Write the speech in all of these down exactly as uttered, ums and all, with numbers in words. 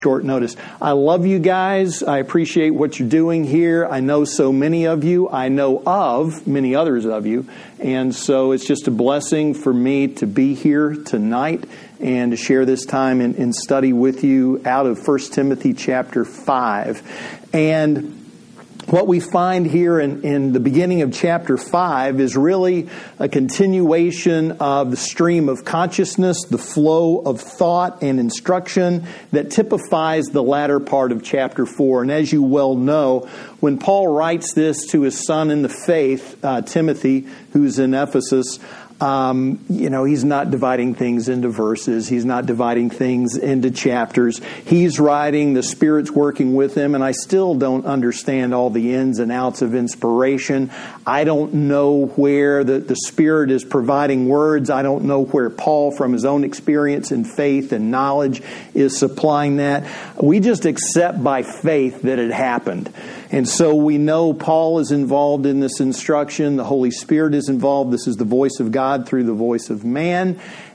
short notice. I love you guys. I appreciate what you're doing here. I know so many of you. I know of many others of you. And so it's just a blessing for me to be here tonight and to share this time in, in study with you out of First Timothy chapter five. And what we find here in, in the beginning of chapter five is really a continuation of the stream of consciousness, the flow of thought and instruction that typifies the latter part of chapter four. And as you well know, when Paul writes this to his son in the faith, uh, Timothy, who's in Ephesus, Um, you know, he's not dividing things into verses. He's not dividing things into chapters. He's writing, the Spirit's working with him, and I still don't understand all the ins and outs of inspiration. I don't know where the, the Spirit is providing words. I don't know where Paul, from his own experience and faith and knowledge, is supplying that. We just accept by faith that it happened. And so we know Paul is involved in this instruction. The Holy Spirit is involved. This is the voice of God through the voice of man.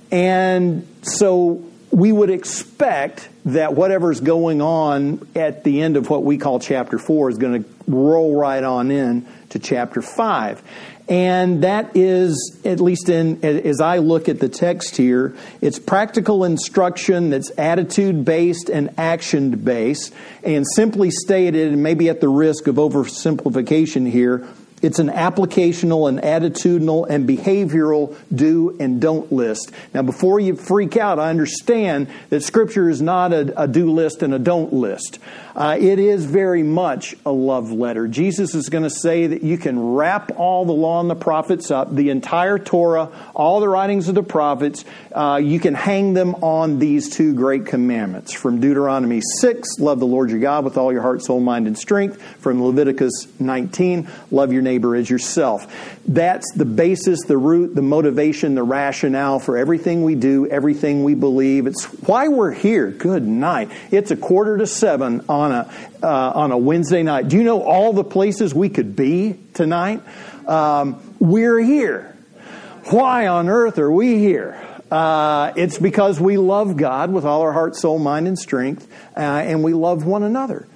And so we would expect that whatever's going on at the end of what we call chapter four is going to roll right on in to chapter five. And that is, at least in as I look at the text here, it's practical instruction that's attitude-based and action-based. And simply stated, and maybe at the risk of oversimplification here, it's an applicational and attitudinal and behavioral do and don't list. Now, before you freak out, I understand that Scripture is not a, a do list and a don't list. Uh, it is very much a love letter. Jesus is going to say that you can wrap all the law and the prophets up, the entire Torah, all the writings of the prophets. Uh, you can hang them on these two great commandments. From Deuteronomy six, love the Lord your God with all your heart, soul, mind, and strength. From Leviticus nineteen, love your neighbor as yourself. That's the basis, the root, the motivation, the rationale for everything we do, everything we believe. It's why we're here. Good night. It's a quarter to seven on a uh, on a Wednesday night. Do you know all the places we could be tonight? Um, we're here. Why on earth are we here? Uh, it's because we love God with all our heart, soul, mind, and strength, uh, and we love one another.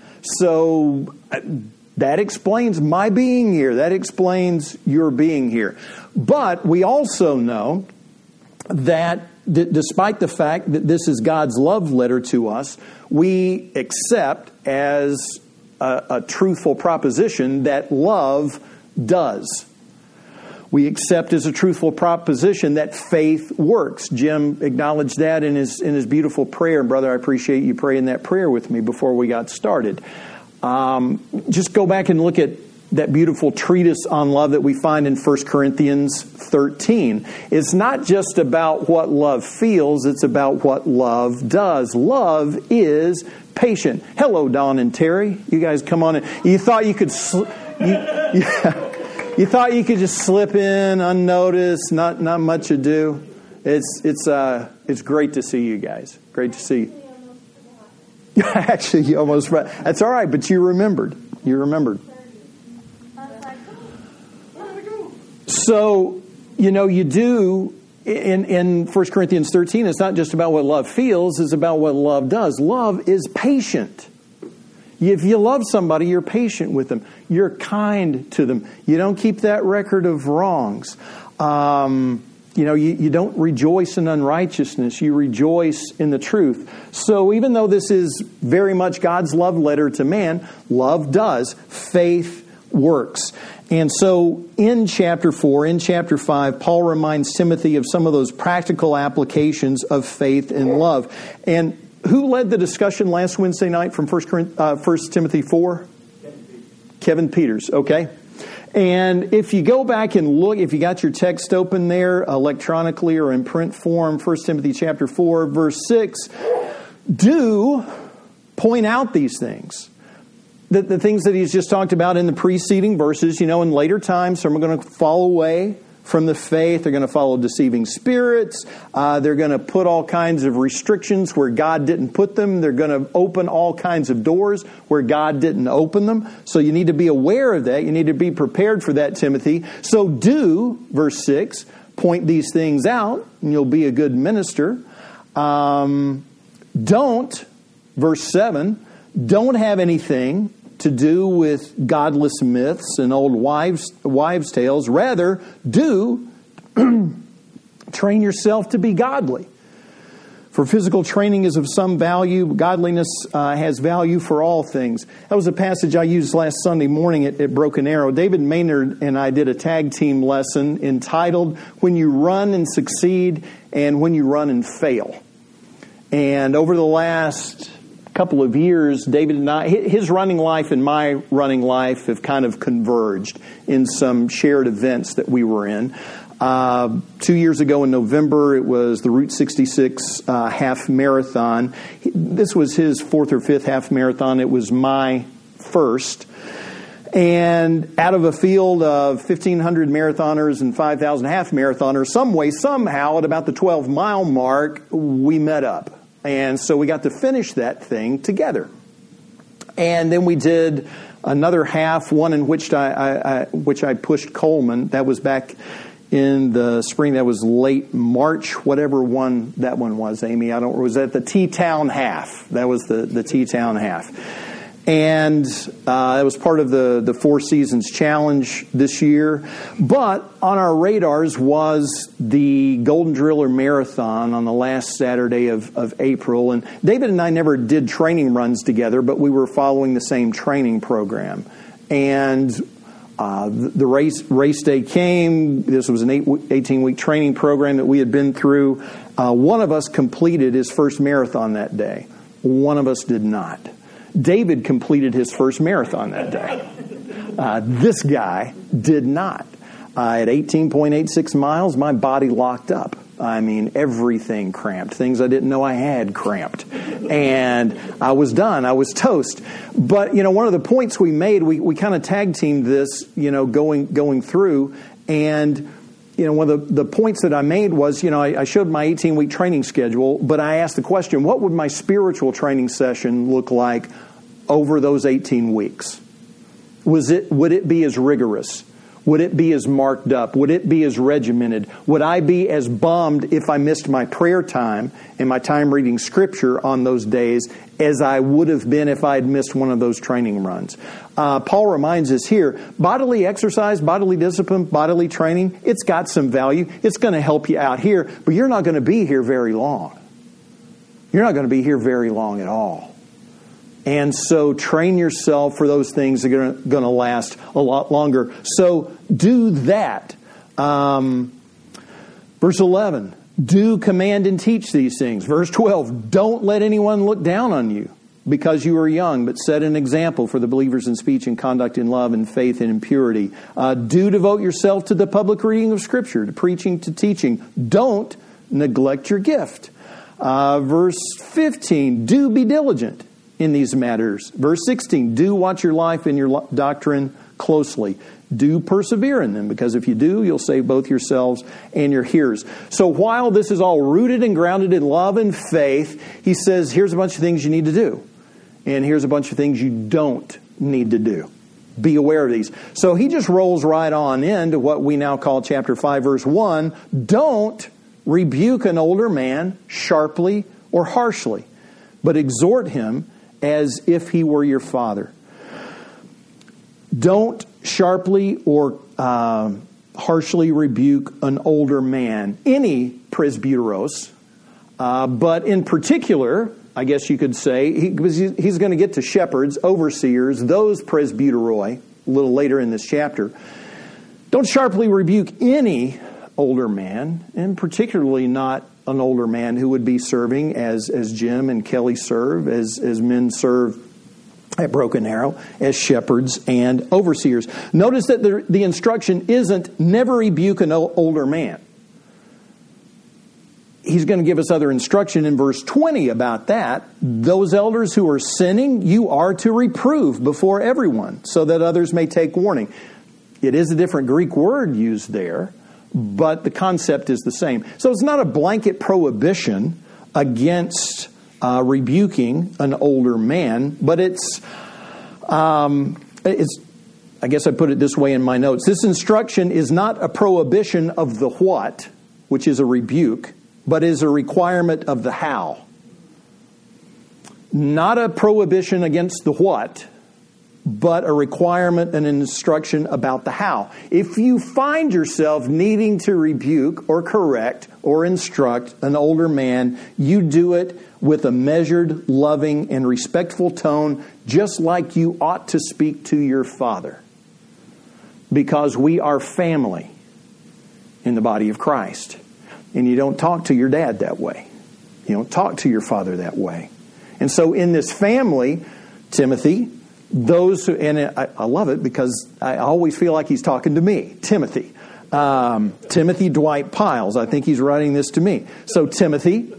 So uh, that explains my being here. That explains your being here. But we also know that d- despite the fact that this is God's love letter to us, we accept as a, a truthful proposition that love does. We accept as a truthful proposition that faith works. Jim acknowledged that in his in his beautiful prayer. And brother, I appreciate you praying that prayer with me before we got started. Um, just go back and look at that beautiful treatise on love that we find in First Corinthians thirteen. It's not just about what love feels, it's about what love does. Love is patient. Hello, Don and Terry. You guys come on in. You thought you could... Sl- you, yeah. You thought you could just slip in unnoticed, not not much ado. It's it's uh it's great to see you guys. Great to see you. Actually, you almost that's all right, but you remembered. You remembered. So, you know, you do in in First Corinthians thirteen, it's not just about what love feels, it's about what love does. Love is patient. If you love somebody, you're patient with them. You're kind to them. You don't keep that record of wrongs. Um, you know, you, you don't rejoice in unrighteousness. You rejoice in the truth. So even though this is very much God's love letter to man, love does. Faith works. And so in chapter four, in chapter five, Paul reminds Timothy of some of those practical applications of faith and love. And who led the discussion last Wednesday night from First uh, First Timothy four? Kevin Peters. Kevin Peters, okay. And if you go back and look, if you got your text open there electronically or in print form, First Timothy chapter four, verse six, do point out these things. The, the things that he's just talked about in the preceding verses. You know, in later times, some are going to fall away from the faith. They're going to follow deceiving spirits. Uh, they're going to put all kinds of restrictions where God didn't put them. They're going to open all kinds of doors where God didn't open them. So you need to be aware of that. You need to be prepared for that, Timothy. So do, verse six, point these things out, and you'll be a good minister. Um, don't Verse seven, don't have anything to do with godless myths and old wives' wives' tales. Rather, do train yourself to be godly. For physical training is of some value, godliness uh, has value for all things. That was a passage I used last Sunday morning at, at Broken Arrow. David Maynard and I did a tag team lesson entitled, When You Run and Succeed and When You Run and Fail. And over the last couple of years, David and I, his running life and my running life have kind of converged in some shared events that we were in. Uh, two years ago in November, it was the Route sixty-six uh, half marathon. This was his fourth or fifth half marathon. It was my first. And out of a field of fifteen hundred marathoners and five thousand half marathoners, some way, somehow, at about the twelve mile mark, we met up. And so we got to finish that thing together. And then we did another half, one in which I, I, I which I pushed Coleman. That was back in the spring. That was late March, whatever one that one was, Amy. I don't. Was that the T-Town half? That was the the T-Town half, and uh, it was part of the the Four Seasons Challenge this year. But on our radars was the Golden Driller Marathon on the last Saturday of of April. And David and I never did training runs together, but we were following the same training program. And Uh, the race race day came. This was an eighteen-week training program that we had been through. Uh, one of us completed his first marathon that day. One of us did not. David completed his first marathon that day. Uh, this guy did not. Uh, at eighteen point eight six miles, my body locked up. I mean, everything cramped. Things I didn't know I had cramped. And I was done. I was toast. But, you know, one of the points we made, we, we kind of tag teamed this, you know, going going through. And, you know, one of the, the points that I made was, you know, I, I showed my eighteen-week training schedule, but I asked the question, what would my spiritual training session look like over those eighteen weeks? Was it, would it be as rigorous? Would it be as marked up? Would it be as regimented? Would I be as bummed if I missed my prayer time and my time reading Scripture on those days as I would have been if I had missed one of those training runs? Uh, Paul reminds us here, bodily exercise, bodily discipline, bodily training, it's got some value. It's going to help you out here, but you're not going to be here very long. You're not going to be here very long at all. And so train yourself for those things that are going to last a lot longer. So do that. Um, verse eleven, do command and teach these things. Verse twelve, don't let anyone look down on you because you are young, but set an example for the believers in speech and conduct, in love and faith and in purity. Uh, do devote yourself to the public reading of Scripture, to preaching, to teaching. Don't neglect your gift. Uh, verse fifteen, do be diligent in these matters. Verse sixteen, do watch your life and your doctrine closely. Do persevere in them, because if you do, you'll save both yourselves and your hearers. So while this is all rooted and grounded in love and faith, he says, here's a bunch of things you need to do. And here's a bunch of things you don't need to do. Be aware of these. So he just rolls right on into what we now call chapter five, verse one. Don't rebuke an older man sharply or harshly, but exhort him as if he were your father. Don't sharply or uh, harshly rebuke an older man, any presbyteros, uh, but in particular, I guess you could say, he, because he's going to get to shepherds, overseers, those presbyteroi, a little later in this chapter. Don't sharply rebuke any older man, and particularly not an older man who would be serving as as Jim and Kelly serve, as, as men serve at Broken Arrow, as shepherds and overseers. Notice that the, the instruction isn't never rebuke an older man. He's going to give us other instruction in verse twenty about that. Those elders who are sinning, you are to reprove before everyone, so that others may take warning. It is a different Greek word used there, but the concept is the same. So it's not a blanket prohibition against uh, rebuking an older man, but it's, um, it's, I guess I put it this way in my notes. This instruction is not a prohibition of the what, which is a rebuke, but is a requirement of the how. Not a prohibition against the what, but a requirement and an instruction about the how. If you find yourself needing to rebuke or correct or instruct an older man, you do it with a measured, loving, and respectful tone, just like you ought to speak to your father. Because we are family in the body of Christ. And you don't talk to your dad that way. You don't talk to your father that way. And so in this family, Timothy, those who, and I, I love it because I always feel like he's talking to me, Timothy. Um, Timothy Dwight Piles, I think he's writing this to me. So Timothy,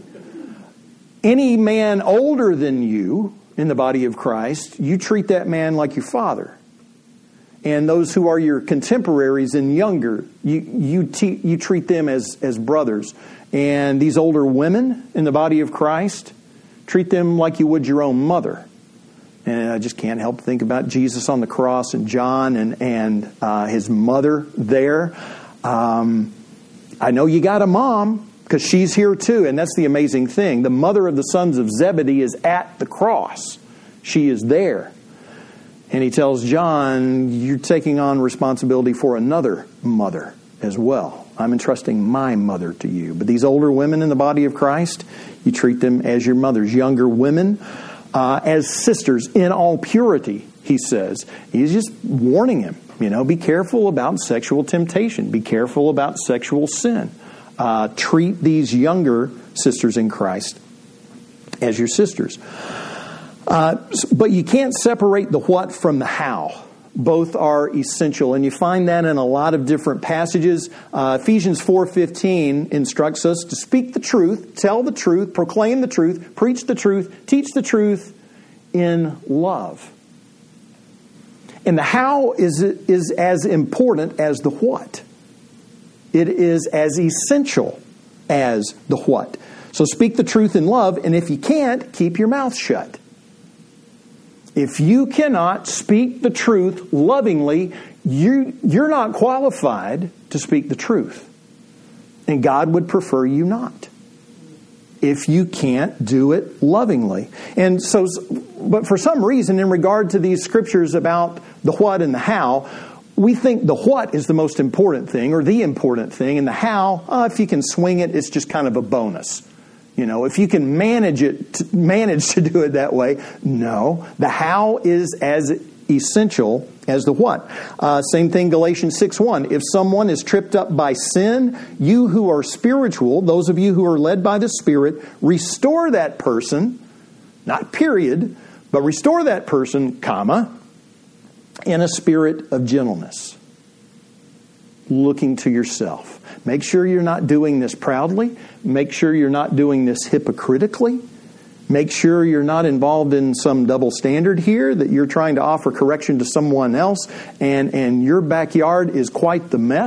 any man older than you in the body of Christ, you treat that man like your father. And those who are your contemporaries and younger, you you, te- you treat them as, as brothers. And these older women in the body of Christ, treat them like you would your own mother. And I just can't help to think about Jesus on the cross and John and, and uh, his mother there. Um, I know you got a mom because she's here too. And that's the amazing thing. The mother of the sons of Zebedee is at the cross. She is there. And he tells John, you're taking on responsibility for another mother as well. I'm entrusting my mother to you. But these older women in the body of Christ, you treat them as your mothers. Younger women, uh, as sisters in all purity, he says. He's just warning him, you know, be careful about sexual temptation. Be careful about sexual sin. Uh, treat these younger sisters in Christ as your sisters. Uh, but you can't separate the what from the how. Both are essential, and you find that in a lot of different passages. Uh, Ephesians four fifteen instructs us to speak the truth, tell the truth, proclaim the truth, preach the truth, teach the truth in love. And the how is, is as important as the what. It is as essential as the what. So speak the truth in love, and if you can't, keep your mouth shut. If you cannot speak the truth lovingly, you, you're not qualified to speak the truth. And God would prefer you not. If you can't do it lovingly. And so, but for some reason, in regard to these scriptures about the what and the how, we think the what is the most important thing, or the important thing, and the how, uh, if you can swing it, it's just kind of a bonus. You know, if you can manage it, to, manage to do it that way, no. The how is as essential as the what. Uh, same thing, Galatians six one. If someone is tripped up by sin, you who are spiritual, those of you who are led by the Spirit, restore that person, not period, but restore that person, comma, in a spirit of gentleness. Looking to yourself. Make sure you're not doing this proudly. Make sure you're not doing this hypocritically. Make sure you're not involved in some double standard here, that you're trying to offer correction to someone else, and, and your backyard is quite the mess.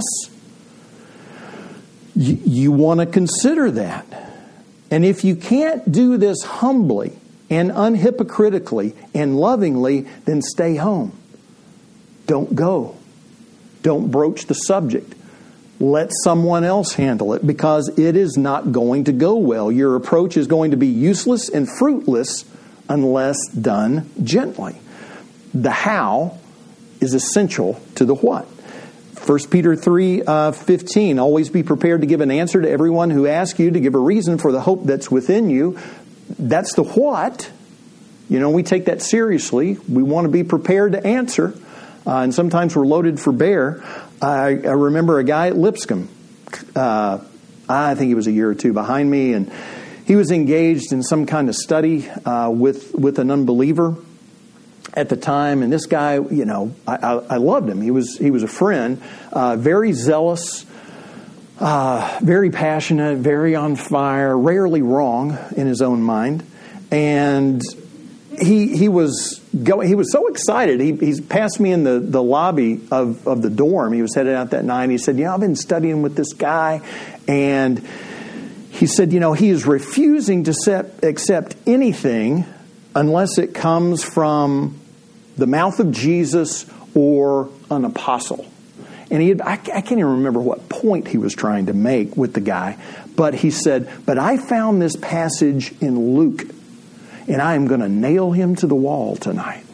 You, you want to consider that. And if you can't do this humbly and unhypocritically and lovingly, then stay home. Don't go. Don't broach the subject. Let someone else handle it, because it is not going to go well. Your approach is going to be useless and fruitless unless done gently. The how is essential to the what. First Peter three fifteen, always be prepared to give an answer to everyone who asks you, to give a reason for the hope that's within you. That's the what. You know, we take that seriously. We want to be prepared to answer. Uh, and sometimes we're loaded for bear. I, I remember a guy at Lipscomb. Uh, I think he was a year or two behind me, and he was engaged in some kind of study uh, with with an unbeliever at the time. And this guy, you know, I, I, I loved him. He was he was a friend, uh, very zealous, uh, very passionate, very on fire, rarely wrong in his own mind, and he he was. Go, he was so excited. He he's passed me in the, the lobby of, of the dorm. He was headed out that night. He said, you know, I've been studying with this guy. And he said, you know, he is refusing to set, accept anything unless it comes from the mouth of Jesus or an apostle. And he had, I, I can't even remember what point he was trying to make with the guy. But he said, but I found this passage in Luke. and I am going to nail him to the wall tonight.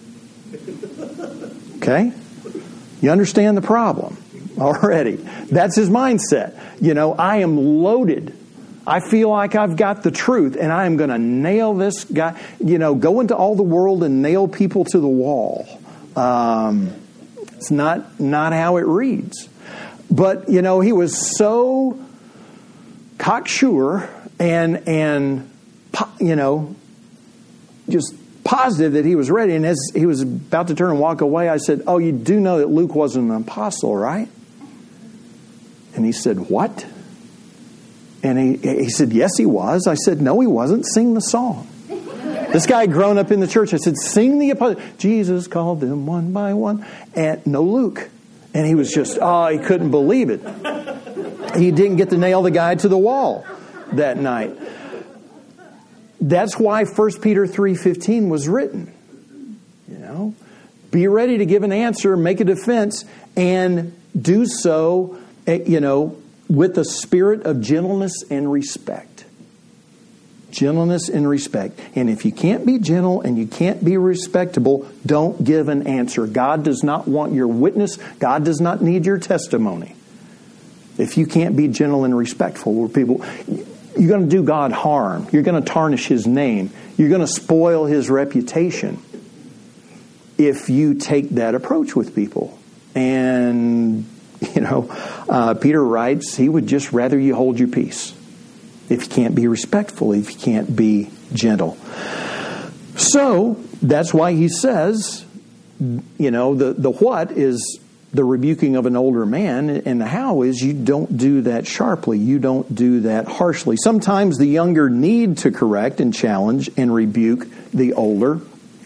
Okay? You understand the problem already. That's his mindset. You know, I am loaded. I feel like I've got the truth, and I am going to nail this guy. You know, go into all the world and nail people to the wall. Um, it's not not how it reads. But, you know, he was so cocksure and, and you know, just positive that he was ready. And as he was about to turn and walk away, I said, oh, you do know that Luke wasn't an apostle, right? And he said, what? And he, he said, yes, he was. I said, no, he wasn't. Sing the song. This guy had grown up in the church. I said, sing the apostle. Jesus called them one by one. And no Luke. And he was just, oh, he couldn't believe it. He didn't get to nail the guy to the wall that night. That's why First Peter three fifteen was written. You know, be ready to give an answer, make a defense, and do so, you know, with a spirit of gentleness and respect. Gentleness and respect. And if you can't be gentle and you can't be respectable, don't give an answer. God does not want your witness. God does not need your testimony. If you can't be gentle and respectful with people, you're going to do God harm. You're going to tarnish His name. You're going to spoil His reputation if you take that approach with people. And, you know, uh, Peter writes, he would just rather you hold your peace. If you can't be respectful, if you can't be gentle. So, that's why he says, you know, the, the what is the rebuking of an older man, and the how is you don't do that sharply. You don't do that harshly. Sometimes the younger need to correct and challenge and rebuke the older.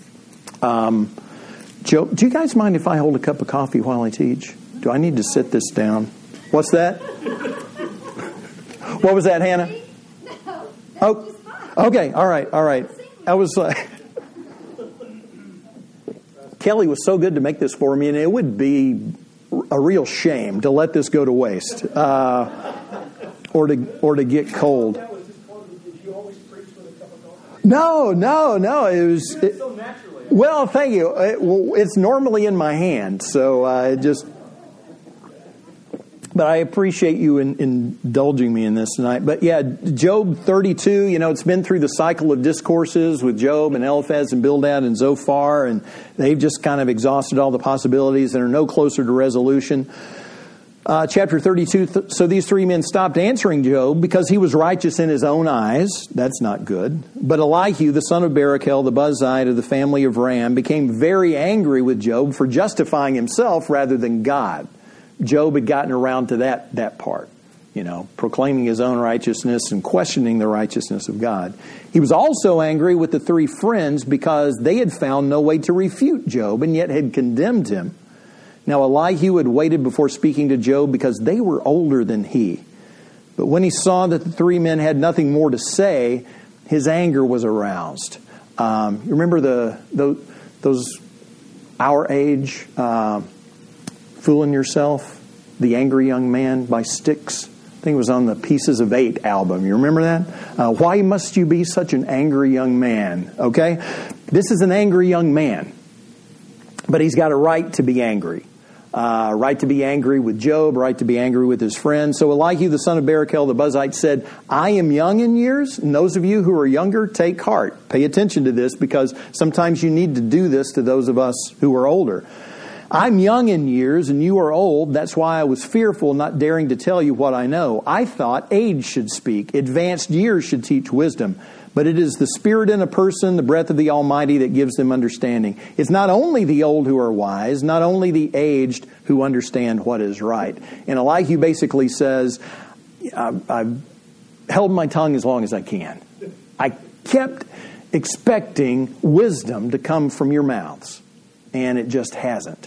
Um, Joe, do you guys mind if I hold a cup of coffee while I teach? Do I need to sit this down? What's that? What was that, Hannah? Oh, okay, all right, all right. I was like, Kelly was so good to make this for me, and it would be a real shame to let this go to waste, uh, or to or to get cold. No, no, no. It was. It, well, thank you. It, well, it's normally in my hand, so I uh, just. But I appreciate you in, in indulging me in this tonight. But yeah, Job thirty-two, you know, it's been through the cycle of discourses with Job and Eliphaz and Bildad and Zophar, and they've just kind of exhausted all the possibilities and are no closer to resolution. Uh, chapter thirty-two, th- so these three men stopped answering Job because he was righteous in his own eyes. That's not good. But Elihu, the son of Barachel, the Buzite of the family of Ram, became very angry with Job for justifying himself rather than God. Job had gotten around to that that part, you know, proclaiming his own righteousness and questioning the righteousness of God. He was also angry with the three friends because they had found no way to refute Job and yet had condemned him. Now, Elihu had waited before speaking to Job because they were older than he. But when he saw that the three men had nothing more to say, his anger was aroused. Um, you remember the those, those our age... Uh, Fooling Yourself, The Angry Young Man by Styx. I think it was on the Pieces of Eight album. You remember that? Uh, why must you be such an angry young man? Okay? This is an angry young man. But he's got a right to be angry. Uh, right to be angry with Job, right to be angry with his friends. So Elihu, the son of Barachel, the Buzite, said, I am young in years, and those of you who are younger, take heart. Pay attention to this, because sometimes you need to do this to those of us who are older. I'm young in years and you are old. That's why I was fearful, not daring to tell you what I know. I thought age should speak. Advanced years should teach wisdom. But it is the Spirit in a person, the breath of the Almighty, that gives them understanding. It's not only the old who are wise, not only the aged who understand what is right. And Elihu basically says, I've held my tongue as long as I can. I kept expecting wisdom to come from your mouths, and it just hasn't.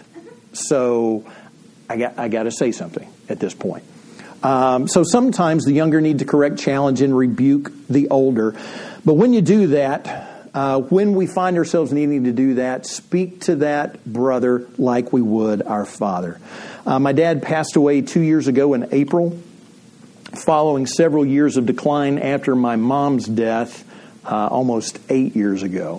So I got I got to say something at this point. Um, so sometimes the younger need to correct, challenge, and rebuke the older. But when you do that, uh, when we find ourselves needing to do that, speak to that brother like we would our father. Uh, my dad passed away two years ago in April. Following several years of decline after my mom's death, uh, almost eight years ago.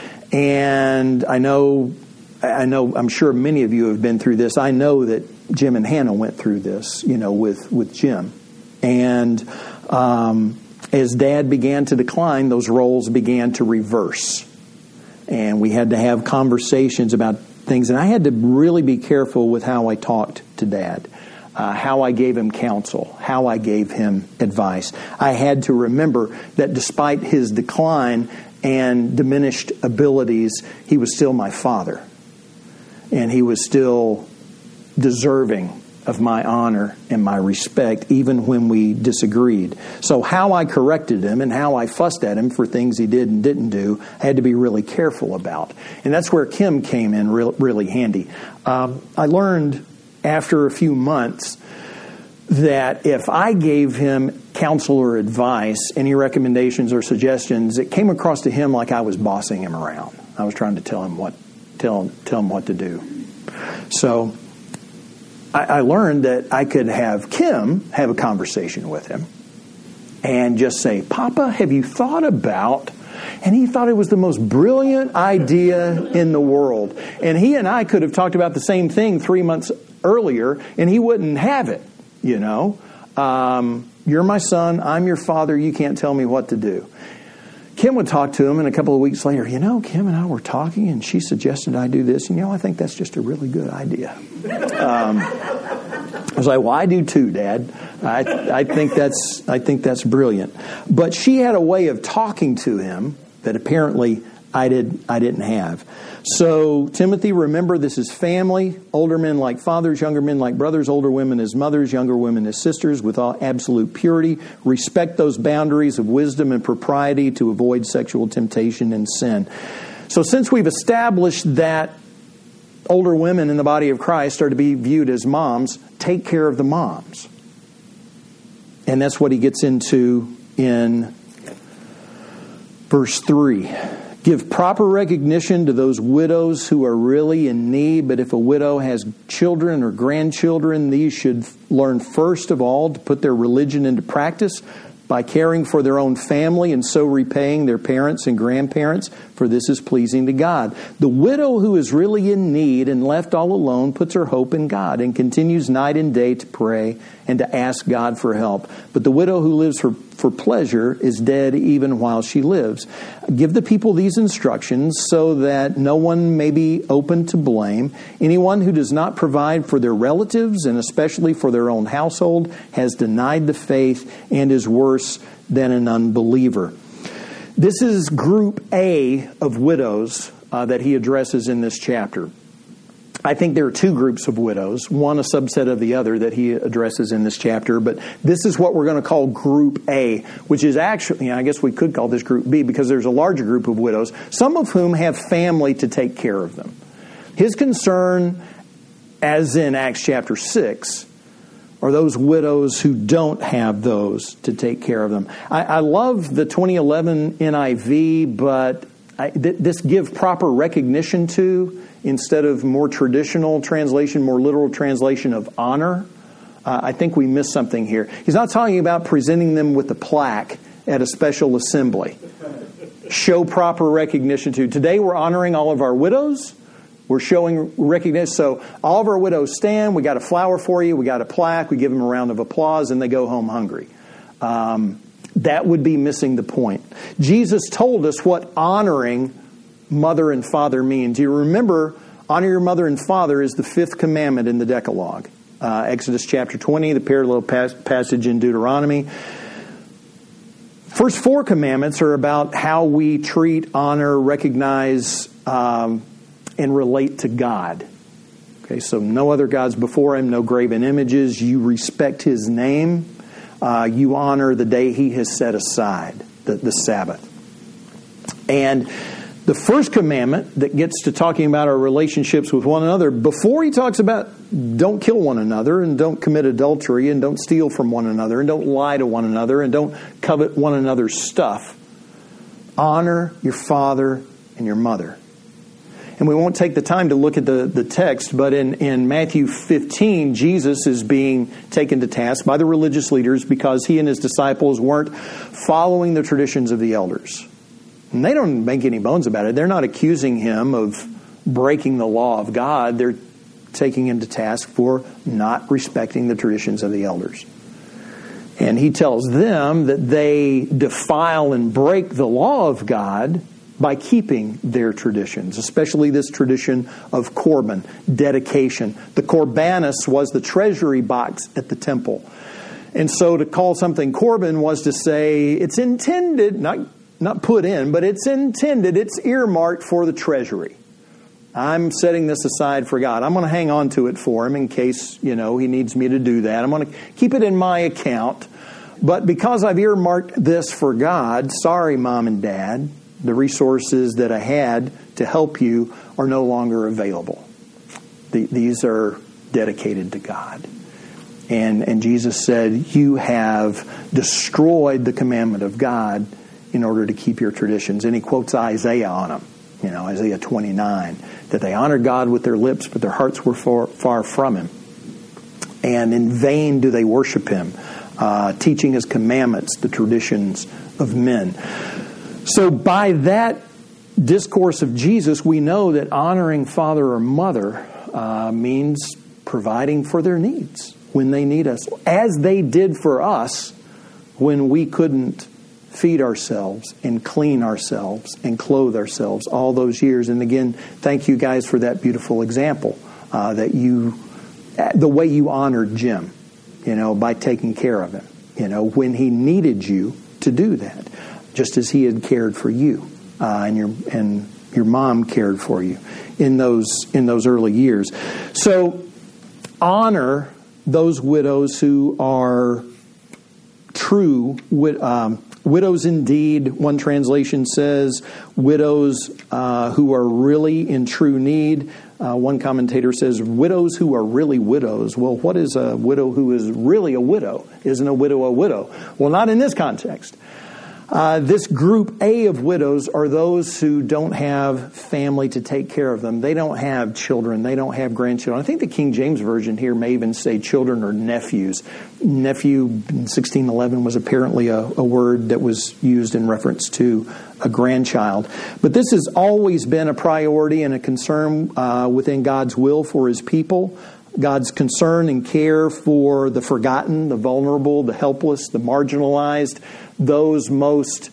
And I know, I know, I'm sure many of you have been through this. I know that Jim and Hannah went through this, you know, with, with Jim. And um, as Dad began to decline, those roles began to reverse. And we had to have conversations about things. And I had to really be careful with how I talked to Dad, uh, how I gave him counsel, how I gave him advice. I had to remember that despite his decline and diminished abilities, he was still my father. And he was still deserving of my honor and my respect, even when we disagreed. So how I corrected him and how I fussed at him for things he did and didn't do, I had to be really careful about. And that's where Kim came in re- really handy. Um, I learned after a few months that if I gave him counsel or advice, any recommendations or suggestions, it came across to him like I was bossing him around. I was trying to tell him what, tell, tell him what to do. So I learned that I could have Kim have a conversation with him and just say, Papa, have you thought about... And he thought it was the most brilliant idea in the world. And he and I could have talked about the same thing three months earlier, and he wouldn't have it, you know. Um, you're my son, I'm your father, you can't tell me what to do. Kim would talk to him, and a couple of weeks later, you know, Kim and I were talking, and she suggested I do this. And, you know, I think that's just a really good idea. Um, I was like, well, I do too, Dad. I, I think that's I think that's brilliant. But she had a way of talking to him that apparently I did I didn't have. So, Timothy, remember, this is family. Older men like fathers, younger men like brothers, older women as mothers, younger women as sisters, with all absolute purity. Respect those boundaries of wisdom and propriety to avoid sexual temptation and sin. So since we've established that older women in the body of Christ are to be viewed as moms, take care of the moms. And that's what he gets into in verse three. Give proper recognition to those widows who are really in need, but if a widow has children or grandchildren, these should learn first of all to put their religion into practice by caring for their own family and so repaying their parents and grandparents, for this is pleasing to God. The widow who is really in need and left all alone puts her hope in God and continues night and day to pray and to ask God for help. But the widow who lives for, for pleasure is dead even while she lives. Give the people these instructions so that no one may be open to blame. Anyone who does not provide for their relatives and especially for their own household has denied the faith and is worse than an unbeliever. This is group A of widows uh, that he addresses in this chapter. I think there are two groups of widows, one a subset of the other that he addresses in this chapter, but this is what we're going to call group A, which is actually, you know, I guess we could call this group B because there's a larger group of widows, some of whom have family to take care of them. His concern, as in Acts chapter six, are those widows who don't have those to take care of them. I, I love the twenty eleven N I V, but I, th- this give proper recognition to, instead of more traditional translation, more literal translation of honor. Uh, I think we missed something here. He's not talking about presenting them with a plaque at a special assembly. Show proper recognition to. Today we're honoring all of our widows. We're showing recognition. So all of our widows stand. We got a flower for you. We got a plaque. We give them a round of applause, and they go home hungry. Um, that would be missing the point. Jesus told us what honoring mother and father means. You remember, honor your mother and father is the fifth commandment in the Decalogue. Uh, Exodus chapter twenty, the parallel pas- passage in Deuteronomy. First four commandments are about how we treat, honor, recognize, um, and relate to God. Okay, so no other gods before Him, no graven images. You respect His name. Uh, you honor the day He has set aside, the, the Sabbath. And the first commandment that gets to talking about our relationships with one another, before he talks about don't kill one another and don't commit adultery and don't steal from one another and don't lie to one another and don't covet one another's stuff, honor your father and your mother. And we won't take the time to look at the, the text, but in, in Matthew fifteen, Jesus is being taken to task by the religious leaders because he and his disciples weren't following the traditions of the elders. And they don't make any bones about it. They're not accusing him of breaking the law of God. They're taking him to task for not respecting the traditions of the elders. And he tells them that they defile and break the law of God by keeping their traditions, especially this tradition of Corban, dedication. The Corbanus was the treasury box at the temple. And so to call something Corban was to say it's intended, not, not put in, but it's intended, it's earmarked for the treasury. I'm setting this aside for God. I'm going to hang on to it for him in case, you know, he needs me to do that. I'm going to keep it in my account. But because I've earmarked this for God, sorry, Mom and Dad, the resources that I had to help you are no longer available. The, these are dedicated to God. And, and Jesus said, you have destroyed the commandment of God in order to keep your traditions. And he quotes Isaiah on them, you know, Isaiah twenty-nine, that they honored God with their lips, but their hearts were far, far from him. And in vain do they worship him, uh, teaching his commandments, the traditions of men. So by that discourse of Jesus, we know that honoring father or mother uh, means providing for their needs when they need us, as they did for us when we couldn't feed ourselves and clean ourselves and clothe ourselves all those years. And again, thank you guys for that beautiful example, uh, that you, the way you honored Jim, you know, by taking care of him, you know, when he needed you to do that, just as he had cared for you, uh, and your and your mom cared for you in those in those early years. So honor those widows who are true um, widows indeed. One translation says widows uh, who are really in true need. Uh, one commentator says widows who are really widows. Well, what is a widow who is really a widow? Isn't a widow a widow? Well, not in this context. Uh, this group A of widows are those who don't have family to take care of them. They don't have children. They don't have grandchildren. I think the King James Version here may even say children or nephews. Nephew in sixteen eleven was apparently a, a word that was used in reference to a grandchild. But this has always been a priority and a concern uh, within God's will for his people. God's concern and care for the forgotten, the vulnerable, the helpless, the marginalized, those most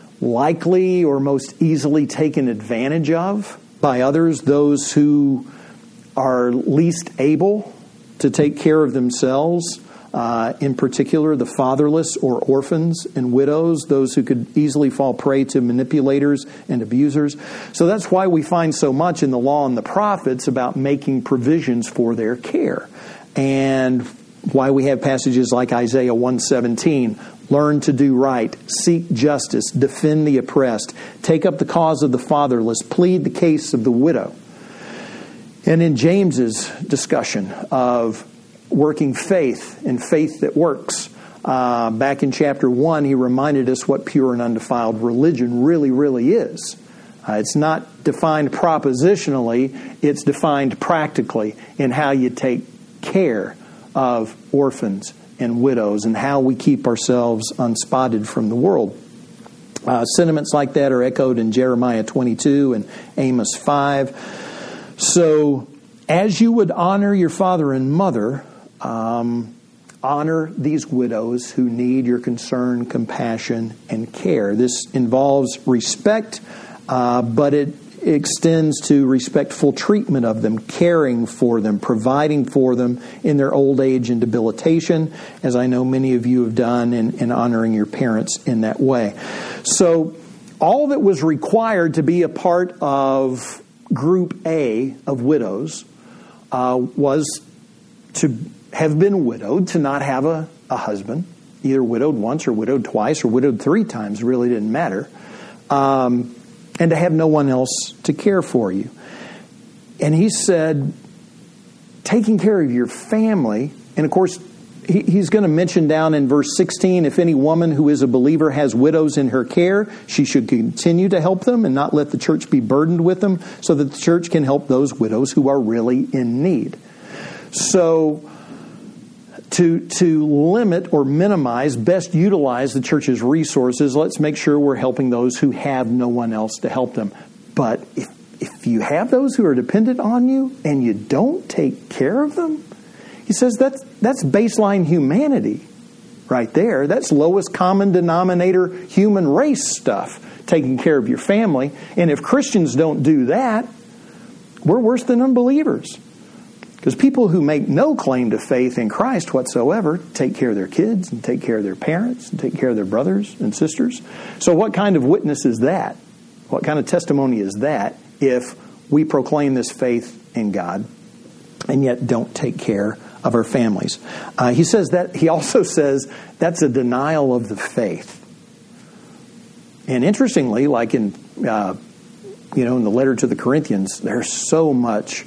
likely or most easily taken advantage of by others, those who are least able to take care of themselves, uh, in particular the fatherless or orphans and widows, those who could easily fall prey to manipulators and abusers. So that's why we find so much in the law and the prophets about making provisions for their care. And why we have passages like Isaiah one seventeen, learn to do right, seek justice, defend the oppressed, take up the cause of the fatherless, plead the case of the widow. And in James's discussion of working faith and faith that works, uh, back in chapter one, he reminded us what pure and undefiled religion really, really is. Uh, it's not defined propositionally, it's defined practically in how you take care of orphans and widows and how we keep ourselves unspotted from the world. Uh, sentiments like that are echoed in Jeremiah twenty-two and Amos five. So, as you would honor your father and mother, um, honor these widows who need your concern, compassion, and care. This involves respect, uh, but it extends to respectful treatment of them, caring for them, providing for them in their old age and debilitation, as I know many of you have done in, in honoring your parents in that way. So all that was required to be a part of Group A of widows uh, was to have been widowed, to not have a, a husband, either widowed once or widowed twice or widowed three times, really didn't matter. Um, and to have no one else to care for you. And he said, taking care of your family, and of course, he, he's going to mention down in verse sixteen, if any woman who is a believer has widows in her care, she should continue to help them and not let the church be burdened with them, so that the church can help those widows who are really in need. So, To, to limit or minimize, best utilize the church's resources. Let's make sure we're helping those who have no one else to help them. But if, if you have those who are dependent on you and you don't take care of them, he says that's, that's baseline humanity right there. That's lowest common denominator human race stuff, taking care of your family. And if Christians don't do that, we're worse than unbelievers. Because people who make no claim to faith in Christ whatsoever take care of their kids and take care of their parents and take care of their brothers and sisters. So what kind of witness is that? What kind of testimony is that if we proclaim this faith in God and yet don't take care of our families? Uh, he says that. He also says that's a denial of the faith. And interestingly, like in uh, you know in the letter to the Corinthians, there's so much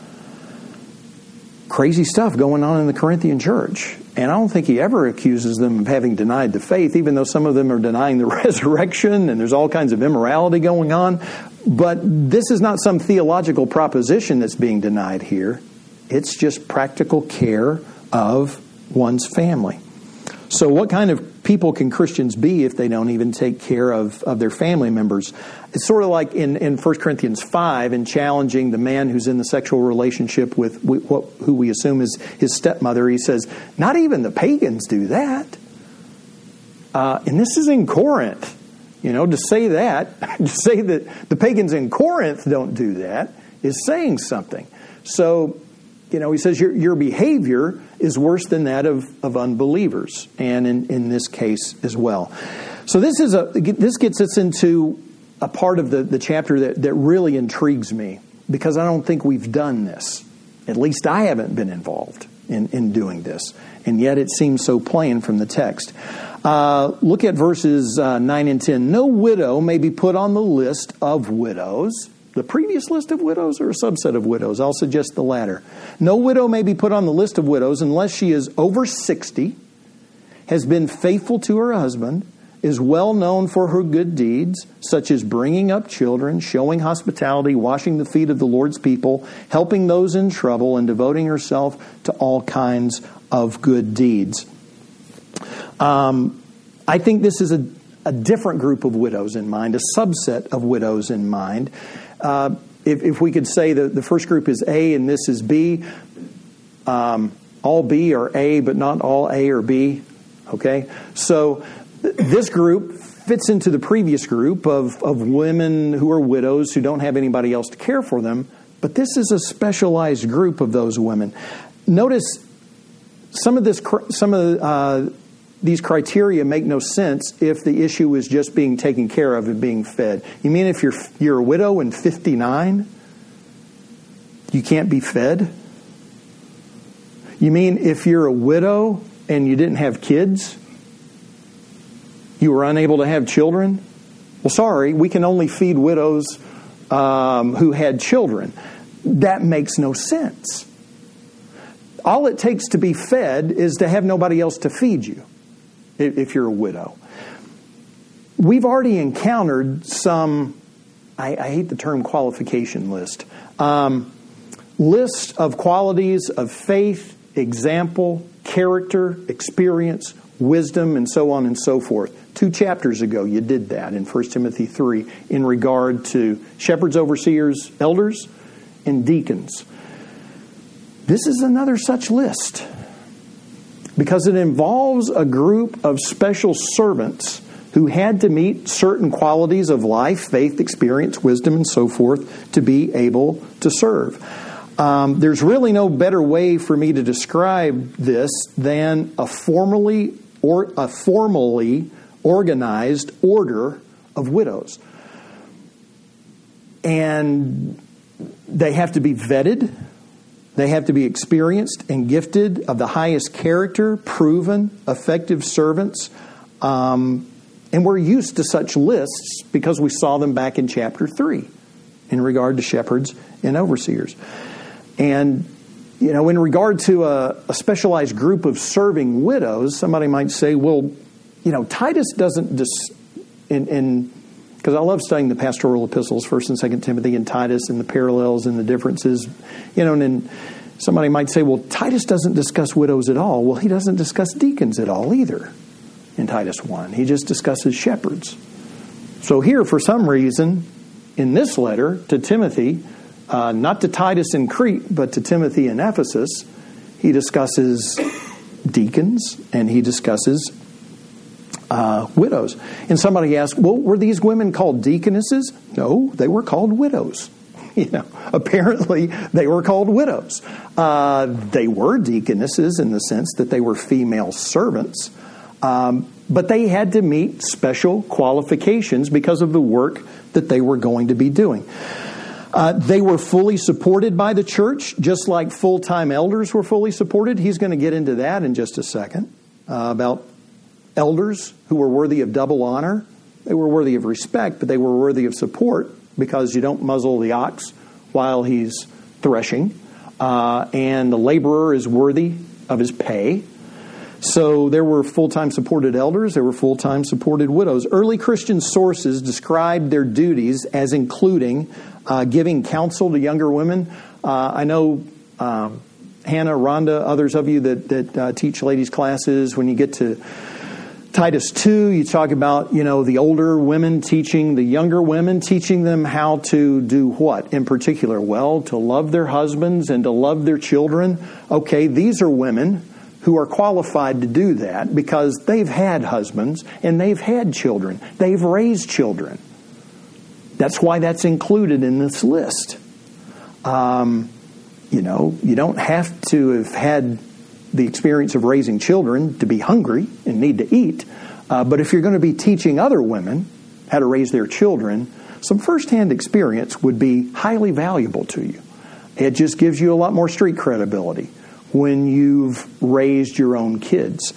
crazy stuff going on in the Corinthian church. And I don't think he ever accuses them of having denied the faith, even though some of them are denying the resurrection and there's all kinds of immorality going on. But this is not some theological proposition that's being denied here. It's just practical care of one's family. So what kind of people can Christians be if they don't even take care of, of their family members? It's sort of like in, in First Corinthians five, in challenging the man who's in the sexual relationship with, with what, who we assume is his stepmother. He says, not even the pagans do that. Uh, and this is in Corinth. You know, to say that, to say that the pagans in Corinth don't do that is saying something. So, you know, he says your, your behavior is worse than that of, of unbelievers, and in, in this case as well. So this is a this gets us into a part of the, the chapter that, that really intrigues me, because I don't think we've done this. At least I haven't been involved in, in doing this, and yet it seems so plain from the text. Uh, look at verses uh, nine and ten. No widow may be put on the list of widows. The previous list of widows or a subset of widows? I'll suggest the latter. No widow may be put on the list of widows unless she is over sixty, has been faithful to her husband, is well known for her good deeds, such as bringing up children, showing hospitality, washing the feet of the Lord's people, helping those in trouble, and devoting herself to all kinds of good deeds. Um, I think this is a, a different group of widows in mind, a subset of widows in mind. Uh, if, if we could say that the first group is A and this is B, um, all B are A, but not all A or B. Okay, so th- this group fits into the previous group of, of women who are widows who don't have anybody else to care for them. But this is a specialized group of those women. Notice some of this, some of uh, these criteria make no sense if the issue is just being taken care of and being fed. You mean if you're you're a widow and fifty-nine, you can't be fed? You mean if you're a widow and you didn't have kids, you were unable to have children? Well, sorry, we can only feed widows um, who had children. That makes no sense. All it takes to be fed is to have nobody else to feed you, if you're a widow. We've already encountered some, I, I hate the term qualification list, um, list of qualities of faith, example, character, experience, wisdom, and so on and so forth. Two chapters ago, you did that in First Timothy three in regard to shepherds, overseers, elders, and deacons. This is another such list, because it involves a group of special servants who had to meet certain qualities of life, faith, experience, wisdom, and so forth to be able to serve. Um, there's really no better way for me to describe this than a formally or a formally organized order of widows. And they have to be vetted. They have to be experienced and gifted of the highest character, proven, effective servants. Um, and we're used to such lists because we saw them back in chapter three in regard to shepherds and overseers. And, you know, in regard to a, a specialized group of serving widows, somebody might say, well, you know, Titus doesn't just, in, in because I love studying the pastoral epistles, First and Second Timothy and Titus, and the parallels and the differences, you know, and in, Somebody might say, well, Titus doesn't discuss widows at all. Well, he doesn't discuss deacons at all either in Titus one. He just discusses shepherds. So here, for some reason, in this letter to Timothy, uh, not to Titus in Crete, but to Timothy in Ephesus, he discusses deacons and he discusses uh, widows. And somebody asked, well, were these women called deaconesses? No, they were called widows. You know, apparently they were called widows. Uh, they were deaconesses in the sense that they were female servants, um, but they had to meet special qualifications because of the work that they were going to be doing. Uh, they were fully supported by the church, just like full-time elders were fully supported. He's going to get into that in just a second, uh, about elders who were worthy of double honor. They were worthy of respect, but they were worthy of support, because you don't muzzle the ox while he's threshing. Uh, and the laborer is worthy of his pay. So there were full-time supported elders. There were full-time supported widows. Early Christian sources described their duties as including uh, giving counsel to younger women. Uh, I know um, Hannah, Rhonda, others of you that, that uh, teach ladies' classes, when you get to Titus two, you talk about, you know, the older women teaching the younger women, teaching them how to do what in particular? Well, to love their husbands and to love their children. Okay, these are women who are qualified to do that because they've had husbands and they've had children. They've raised children. That's why that's included in this list. Um, you know, you don't have to have had the experience of raising children to be hungry and need to eat. Uh, but if you're going to be teaching other women how to raise their children, some firsthand experience would be highly valuable to you. It just gives you a lot more street credibility when you've raised your own kids.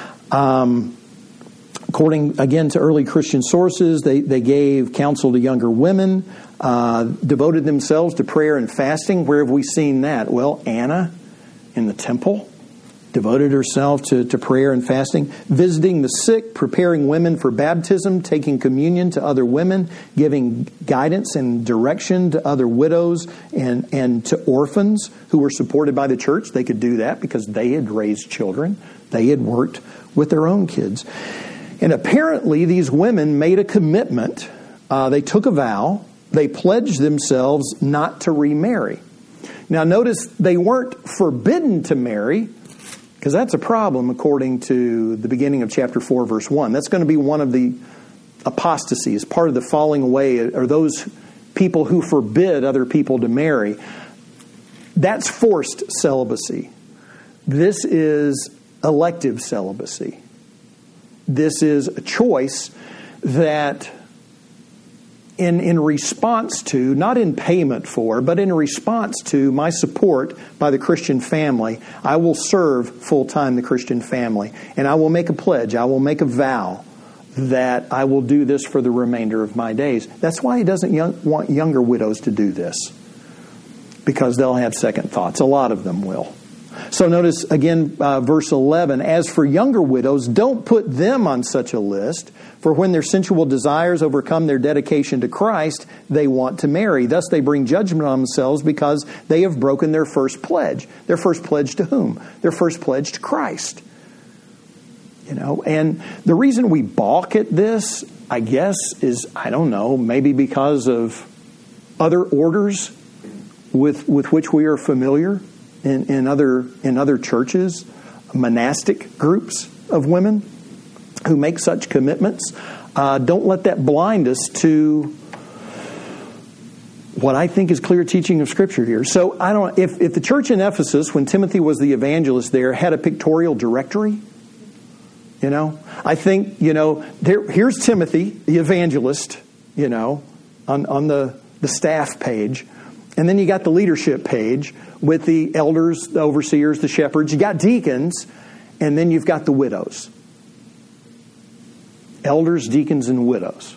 Um, according, again, to early Christian sources, they, they gave counsel to younger women, uh, devoted themselves to prayer and fasting. Where have we seen that? Well, Anna in the temple devoted herself to, to prayer and fasting, visiting the sick, preparing women for baptism, taking communion to other women, giving guidance and direction to other widows and, and to orphans who were supported by the church. They could do that because they had raised children. They had worked with their own kids. And apparently these women made a commitment. Uh, they took a vow. They pledged themselves not to remarry. Now notice they weren't forbidden to marry, because that's a problem according to the beginning of chapter four, verse one. That's going to be one of the apostasies. Part of the falling away are those people who forbid other people to marry. That's forced celibacy. This is elective celibacy. This is a choice that in, in response to, not in payment for, but in response to my support by the Christian family, I will serve full-time the Christian family. And I will make a pledge, I will make a vow that I will do this for the remainder of my days. That's why he doesn't young, want younger widows to do this, because they'll have second thoughts. A lot of them will. So notice again, uh, verse eleven, as for younger widows, don't put them on such a list, for when their sensual desires overcome their dedication to Christ, they want to marry. Thus they bring judgment on themselves because they have broken their first pledge. Their first pledge to whom? Their first pledge to Christ. You know, and the reason we balk at this, I guess, is, I don't know, maybe because of other orders with with which we are familiar in, in other in other churches, monastic groups of women who make such commitments. Uh, don't let that blind us to what I think is clear teaching of Scripture here. So I don't. If if the church in Ephesus, when Timothy was the evangelist there, had a pictorial directory, you know, I think, you know, there, here's Timothy, the evangelist, you know, on on the the staff page. And then you got the leadership page with the elders, the overseers, the shepherds. You got deacons, and then you've got the widows. Elders, deacons, and widows.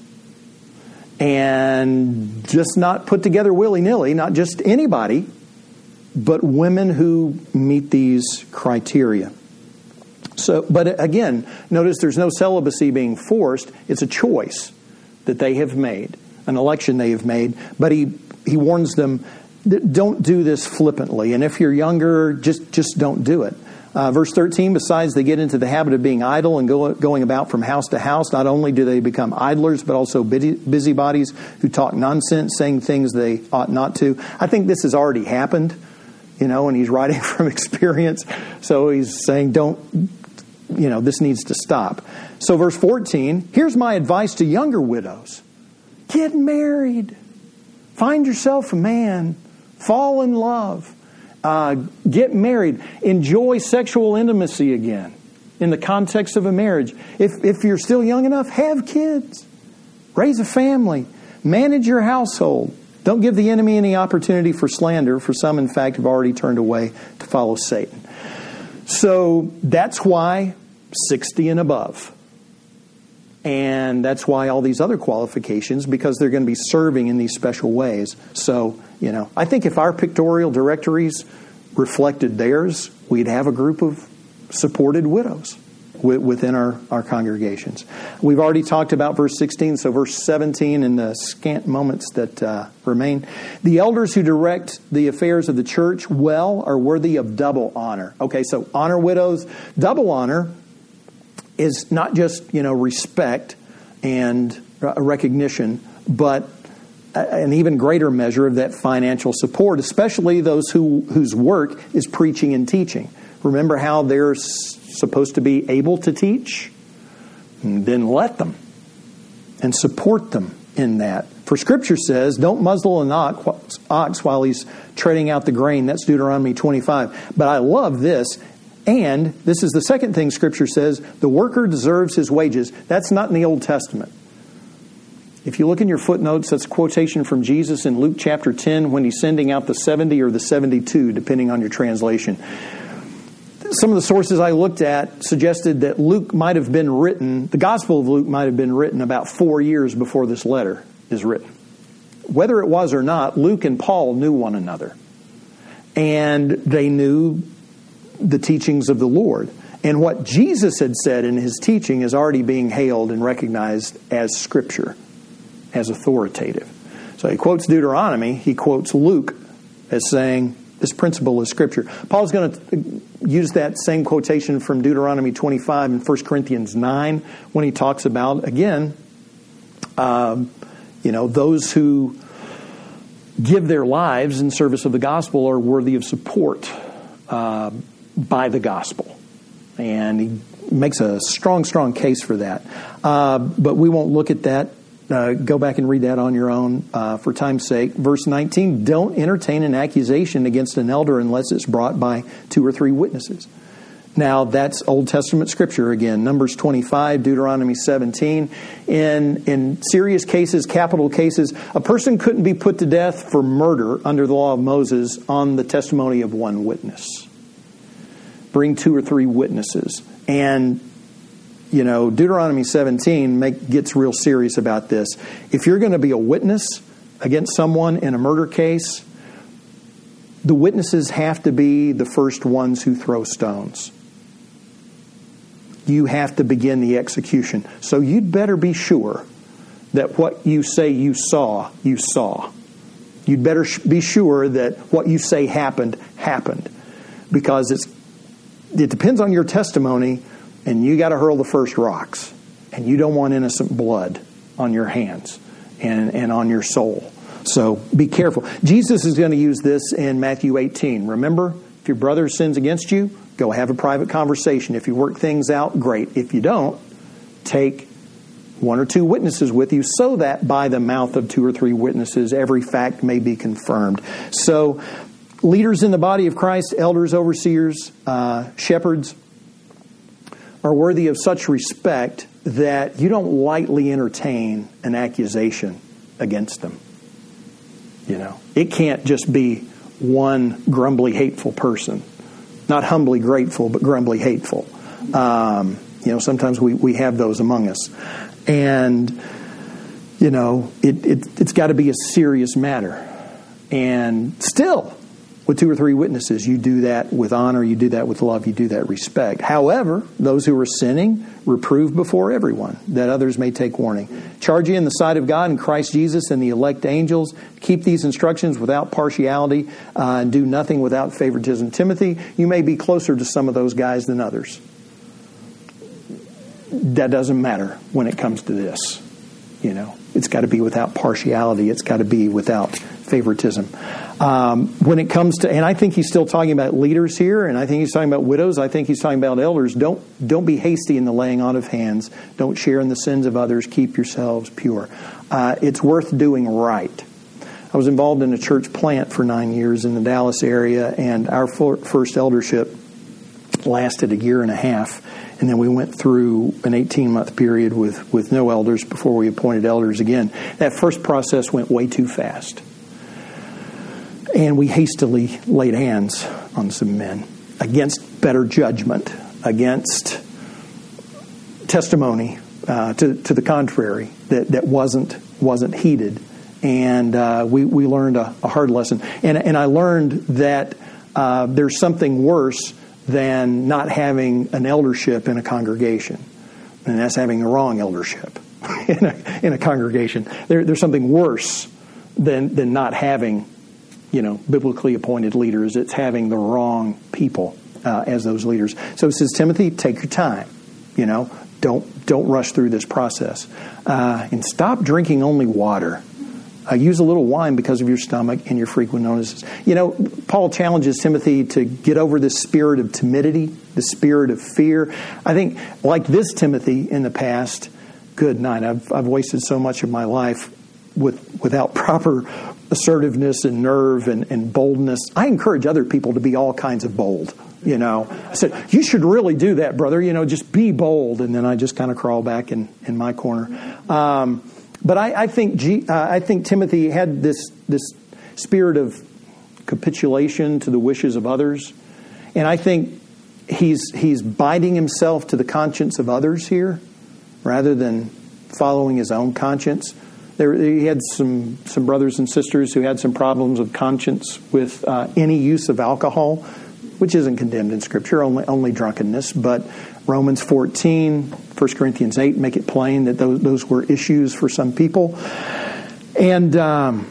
And just not put together willy-nilly, not just anybody, but women who meet these criteria. So, but again, notice there's no celibacy being forced. It's a choice that they have made, an election they have made. But he He warns them don't do this flippantly. And if you're younger, just, just don't do it. Uh, verse thirteen, besides they get into the habit of being idle and go, going about from house to house, not only do they become idlers, but also busy, busybodies who talk nonsense, saying things they ought not to. I think this has already happened, you know, and he's writing from experience. So he's saying, don't, you know, this needs to stop. So verse fourteen, here's my advice to younger widows. Get married. Find yourself a man. Fall in love. Uh, get married. Enjoy sexual intimacy again in the context of a marriage. If, if you're still young enough, have kids. Raise a family. Manage your household. Don't give the enemy any opportunity for slander, for some, in fact, have already turned away to follow Satan. So that's why sixty and above. And that's why all these other qualifications, because they're going to be serving in these special ways. So, you know, I think if our pictorial directories reflected theirs, we'd have a group of supported widows within our, our congregations. We've already talked about verse sixteen, so verse seventeen in the scant moments that uh, remain. The elders who direct the affairs of the church well are worthy of double honor. Okay, so honor widows. Double honor is not just, you know, respect and recognition, but an even greater measure of that financial support, especially those who whose work is preaching and teaching. Remember how they're supposed to be able to teach? Then let them and support them in that. For Scripture says, don't muzzle an ox while he's treading out the grain. That's Deuteronomy twenty-five. But I love this. And this is the second thing Scripture says, the worker deserves his wages. That's not in the Old Testament. If you look in your footnotes, that's a quotation from Jesus in Luke chapter ten when he's sending out the seventy or the seventy-two, depending on your translation. Some of the sources I looked at suggested that Luke might have been written, the Gospel of Luke might have been written about four years before this letter is written. Whether it was or not, Luke and Paul knew one another. And they knew the teachings of the Lord. And what Jesus had said in his teaching is already being hailed and recognized as Scripture, as authoritative. So he quotes Deuteronomy, he quotes Luke as saying, this principle is Scripture. Paul's going to use that same quotation from Deuteronomy twenty-five in First Corinthians nine when he talks about, again, um, you know, those who give their lives in service of the gospel are worthy of support uh, by the gospel. And he makes a strong, strong case for that. Uh, but we won't look at that. Uh, go back and read that on your own uh, for time's sake. Verse nineteen, don't entertain an accusation against an elder unless it's brought by two or three witnesses. Now, that's Old Testament Scripture again. Numbers twenty-five, Deuteronomy seventeen. In, in serious cases, capital cases, a person couldn't be put to death for murder under the law of Moses on the testimony of one witness. Bring two or three witnesses. And you know, Deuteronomy seventeen make, gets real serious about this. If you're going to be a witness against someone in a murder case, the witnesses have to be the first ones who throw stones. You have to begin the execution. So you'd better be sure that what you say you saw, you saw. You'd better be sure that what you say happened, happened. Because it's it depends on your testimony. And you got to hurl the first rocks. And you don't want innocent blood on your hands and, and on your soul. So be careful. Jesus is going to use this in Matthew eighteen. Remember, if your brother sins against you, go have a private conversation. If you work things out, great. If you don't, take one or two witnesses with you so that by the mouth of two or three witnesses, every fact may be confirmed. So leaders in the body of Christ, elders, overseers, uh, shepherds, are worthy of such respect that you don't lightly entertain an accusation against them. You know, it can't just be one grumbly, hateful person. Not humbly grateful, but grumbly hateful. Um, you know, sometimes we, we have those among us. And, you know, it, it, it's got to be a serious matter. And still, with two or three witnesses, you do that with honor, you do that with love, you do that with respect. However, those who are sinning, reprove before everyone, that others may take warning. Charge you in the sight of God and Christ Jesus and the elect angels, keep these instructions without partiality, uh, and do nothing without favoritism. Timothy, you may be closer to some of those guys than others. That doesn't matter when it comes to this. You know, it's got to be without partiality. It's got to be without favoritism. Um, when it comes to, and I think he's still talking about leaders here, and I think he's talking about widows. I think he's talking about elders. Don't don't be hasty in the laying on of hands. Don't share in the sins of others. Keep yourselves pure. Uh, it's worth doing right. I was involved in a church plant for nine years in the Dallas area, and our first eldership lasted a year and a half. And then we went through an eighteen-month period with, with no elders before we appointed elders again. That first process went way too fast. And we hastily laid hands on some men against better judgment, against testimony uh, to, to the contrary that, that wasn't wasn't heeded. And uh, we, we learned a, a hard lesson. And, and I learned that uh, there's something worse than not having an eldership in a congregation. And that's having the wrong eldership in a, in a congregation. There, there's something worse than, than not having, you know, biblically appointed leaders. It's having the wrong people uh, as those leaders. So it says, Timothy, take your time. You know, don't don't rush through this process. Uh, and stop drinking only water. Uh, use a little wine because of your stomach and your frequent illnesses. You know, Paul challenges Timothy to get over this spirit of timidity, the spirit of fear. I think, like this Timothy in the past, good night. I've I've wasted so much of my life with without proper assertiveness and nerve and, and boldness. I encourage other people to be all kinds of bold. You know, I said, you should really do that, brother. You know, just be bold. And then I just kind of crawl back in, in my corner. Um, But I, I think G, uh, I think Timothy had this this spirit of capitulation to the wishes of others, and I think he's he's binding himself to the conscience of others here, rather than following his own conscience. There, he had some some brothers and sisters who had some problems of conscience with uh, any use of alcohol, which isn't condemned in Scripture, only only drunkenness, but Romans fourteen, First Corinthians eight make it plain that those, those were issues for some people. And um,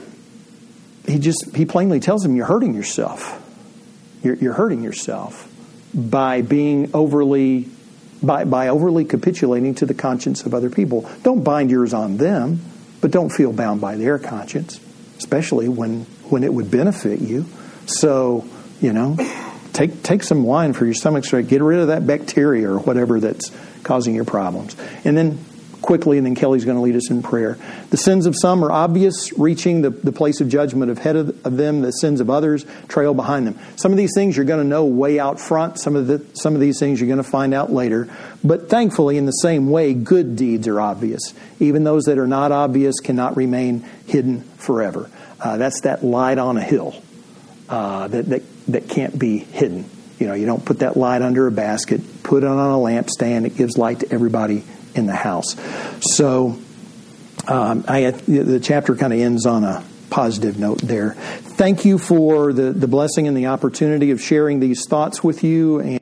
he just he plainly tells them, you're hurting yourself. You're, you're hurting yourself by being overly, by, by overly capitulating to the conscience of other people. Don't bind yours on them, but don't feel bound by their conscience, especially when, when it would benefit you. So, you know... Take take some wine for your stomach straight. Get rid of that bacteria or whatever that's causing your problems. And then quickly, and then Kelly's going to lead us in prayer. The sins of some are obvious, reaching the, the place of judgment ahead of, of them. The sins of others trail behind them. Some of these things you're going to know way out front. Some of the some of these things you're going to find out later. But thankfully, in the same way, good deeds are obvious. Even those that are not obvious cannot remain hidden forever. Uh, that's that light on a hill uh, that that. that can't be hidden. You know, you don't put that light under a basket, put it on a lampstand. It gives light to everybody in the house. So um, I, the chapter kind of ends on a positive note there. Thank you for the, the blessing and the opportunity of sharing these thoughts with you. And